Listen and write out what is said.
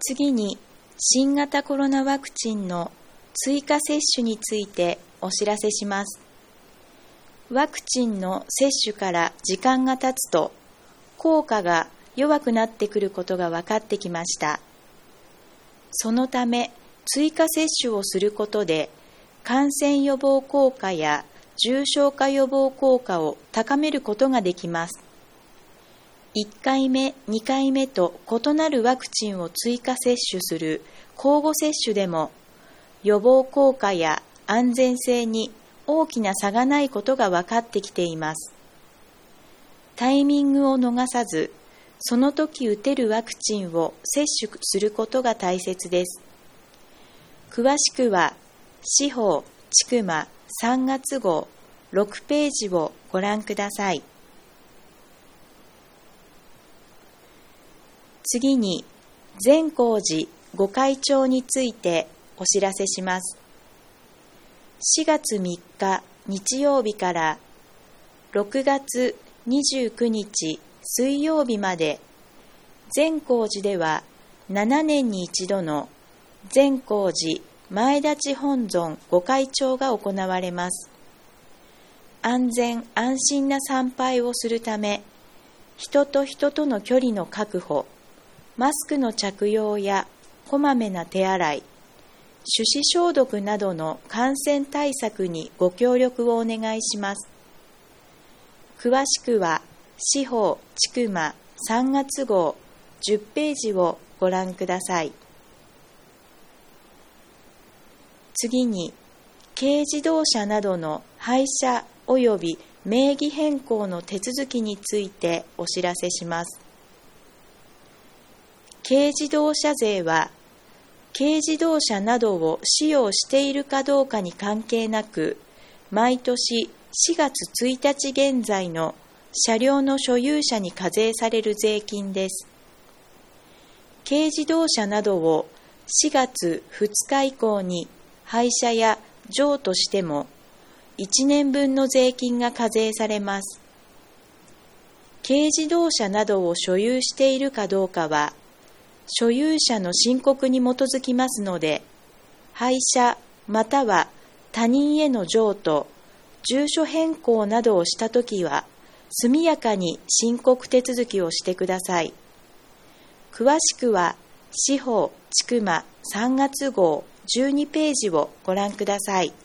次に、新型コロナワクチンの追加接種についてお知らせします。ワクチンの接種から時間が経つと、効果が弱くなってくることが分かってきました。そのため、追加接種をすることで、感染予防効果や重症化予防効果を高めることができます。1回目、2回目と異なるワクチンを追加接種する交互接種でも、予防効果や安全性に大きな差がないことが分かってきています。タイミングを逃さず、その時打てるワクチンを接種することが大切です。詳しくは、司法・千曲3月号6ページをご覧ください。次に、善光寺御開帳についてお知らせします。4月3日日曜日から6月29日水曜日まで、善光寺では7年に一度の善光寺前立本尊御開帳が行われます。安全安心な参拝をするため、人と人との距離の確保、マスクの着用やこまめな手洗い、手指消毒などの感染対策にご協力をお願いします。詳しくは、司法・千曲3月号10ページをご覧ください。次に、軽自動車などの廃車及び名義変更の手続きについてお知らせします。軽自動車税は、軽自動車などを使用しているかどうかに関係なく、毎年4月1日現在の車両の所有者に課税される税金です。軽自動車などを4月2日以降に廃車や譲渡しても、1年分の税金が課税されます。軽自動車などを所有しているかどうかは、所有者の申告に基づきますので、廃車または他人への譲渡、住所変更などをしたときは、速やかに申告手続きをしてください。詳しくは、司法・千曲3月号12ページをご覧ください。